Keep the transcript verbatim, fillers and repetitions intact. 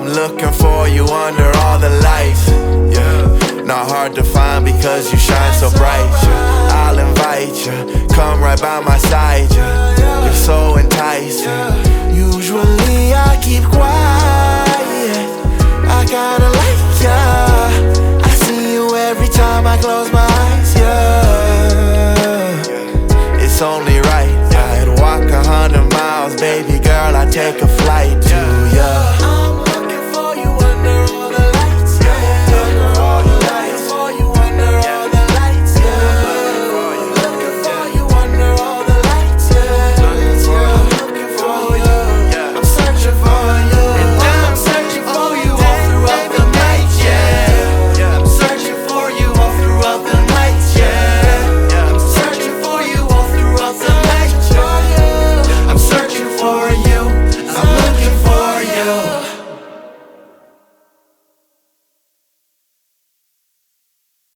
I'm looking for you under all the lights, yeah. Not hard to find because you shine so bright, yeah. I'll invite you, come right by my side, yeah. You're so enticing. Usually I